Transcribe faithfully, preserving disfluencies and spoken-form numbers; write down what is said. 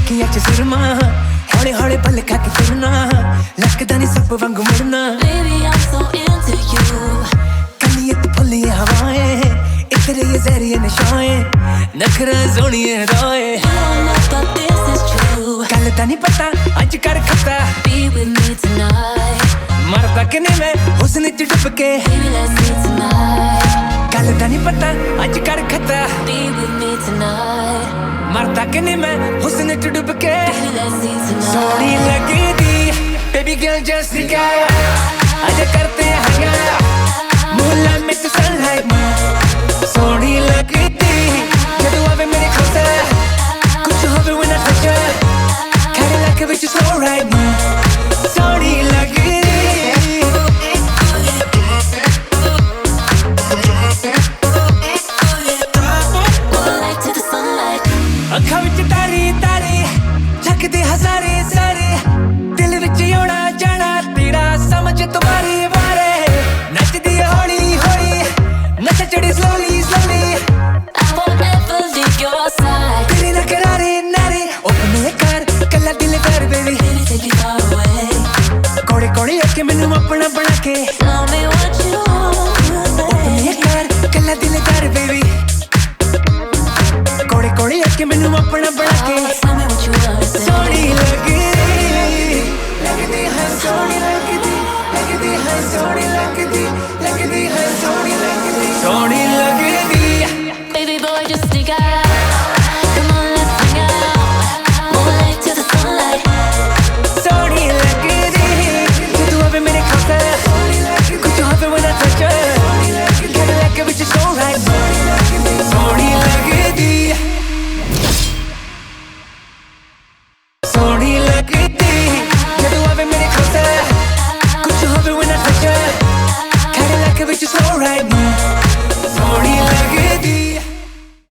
ਅੱਖੀਆਂ ਚ ਸੁਰਮਾ ਹੌਲੇ ਹੌਲੇ ਪਲ ਖਾ ਕੇ ਤੁਰਨਾ ਲੱਗਦਾ ਨੀ ਸੱਪ ਵਾਂਗੂ ਮੁੜਨਾ Baby, I'm so into you. ਕਲੀਏ ਤੇ ਫੁੱਲੀਏ ਹਵਾਏਂ ਇਤਰੇ ਇਹ ਜ਼ਹਿਰੀਏ ਨਸ਼ਾਏਂ ਨਖਰਾ ਸੋਹਣੀਏ ਹਦਾਏ You don't know that this is true. ਗੱਲ ਤਾਂ ਨੀ ਪਤਾ ਅੱਜ ਕਰ ਖਤਾ Be with me tonight. ਮਰਦਾ ਕਿਨੇ ਮੈਂ ਹੁਸਨ ਚ ਡੁੱਬ ਕੇ Baby, let's see tonight. ਗੱਲ ਤਾਂ ਨੀ ਪਤਾ ਅੱਜ ਕਰ ਖਤਾ Be with me tonight. ਮਰਦਾ ਕਿਨੇ ਮੈਂ ਹੁਸਨ ਚ ਡੁੱਬ ਕੇ Baby, let's see tonight. ਸੋਹਣੀ ਲੱਗਦੀ ਬੇਬੀ ਗਰਲ ਜੈਸਿਕਾ ਅੱਜ ਕਰਤੇ ਹੰਗਾ ਮੂਲਾ ਮਿੱਟ ਸਨਲਾਈਟ ਸੋਹਣੀ ਲੱਗਦੀ ਜਦੋਂ ਆਵੇ ਮੇਰੇ ਕੋਲ ਕੁਝ ਹੋਵੇ when I touch her carry like a bitch so right ਸੋਹਣੀ ਲੱਗਦੀ Light to the sunlight. ਅੱਖਾਂ ਵਿੱਚ ਤਾਰੇ ਤਾਰੇ ਝੱਕਦੇ ਹਜ਼ਾਰੇ ਸਾਰੇ ਦਿਲ ਵਿੱਚ ਆਉਣਾ ਜਾਣਾ ਤੇਰਾ ਸਮਝ ਤੁਮਾਰੀ ਬਾਰੇ ਨੱਚਦੀ ਹੌਲੀ ਹੌਲੀ ਨੱਚ ਚੜੀ slowly slowly I won't ever leave your side. ਤੇਰੇ ਨਾਲ ਕਰਾਰੇ ਨਾਰੇ ਓਪਨ ਕਰ ਕੱਲਾ ਦਿਲ ਕਰ baby Baby, take me far away. ਕੋੜੇ ਕੋੜੇ ਅੱਕੇ ਮੈਨੂੰ ਆਪਣਾ ਬਣਾ ਕੇ Tell me what you want to open say. ਕਰ ਕੱਲਾ ਦਿਲ ਕਰ ਬੇਬੀ ਕੋੜੇ ਕੋੜੇ ਅੱਕੇ ਮੈਨੂੰ ਆਪਣਾ ਬਣਾ ਕੇ